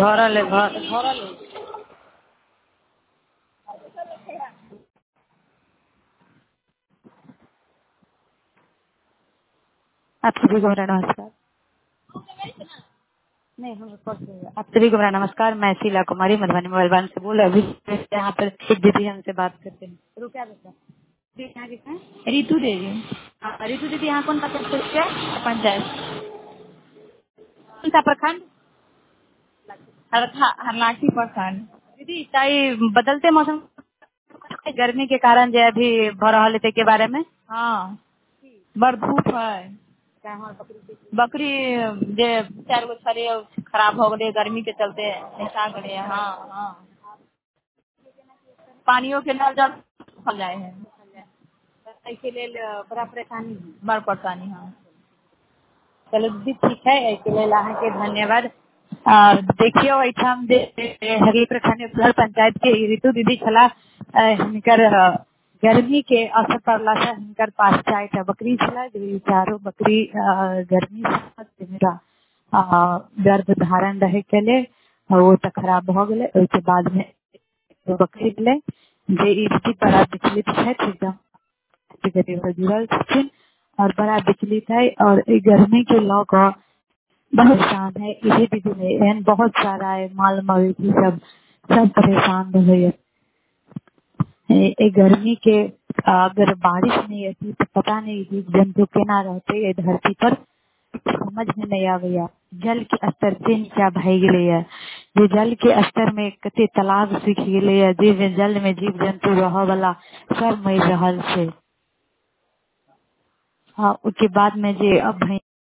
भरल है भरल है। आप सभी को मेरा नमस्कार। नहीं हम आप सभी को मेरा नमस्कार। मैं शीला कुमारी मधुबनी मोबाइल वन से बोल रही हूँ। अभी यहाँ पर एक दीदी हमसे बात करते हैं। रुक क्या बेटा यहाँ कितना है? रितु देवी। हाँ, रितु दीदी यहाँ कौन सा पंचायत कौन सा प्रखंड? हरलाठी प्रखंड। दीदी ताई बदलते मौसम गर्मी के कारण जो अभी भरल थे के बारे में। हाँ बड़ धूप है। बकरी जे 4 गो छड़े खराब हो गए गर्मी के चलते ऐसा गए। हाँ हाँ पानियों के नल जल फल जाए हैं। के लिए बड़ा परेशानी बड़ परेशानी। हाँ चलो दीदी ठीक है एहिके लेल अहाँके धन्यवाद। देखियो एहिठाम जे हरी प्रखंड घर पंचायत के ऋतु दीदी छला हिनकर गर्मी के असर पड़ला से हिनकर पास 4टा बकरी छला। जे चारो बकरी गर्मी से मेरा गर्भ धारण रहे के लिए वो तो खराब हो गए। उसके बाद में एगो बकरी ले जे ई दीदी बड़ा विचलित है एकदम से जुड़ल छथिन और बड़ा विचलित है और ई गर्मी के लौ क बहुत परेशान है। इसी दीदी में एहन बहुत सारा है माल मवेशी सब परेशान रहे। गर्मी के अगर बारिश नहीं होती तो पता नहीं जीव जंतु केना रहते ये धरती पर समझ में नहीं आवेया। जल के स्तर से नीचा भय गए है। जे जल के स्तर में कते तालाब सूख गए है। जे जल में जीव जंतु रह वाला सब मर रहल छे। हाँ उसके बाद में जे अब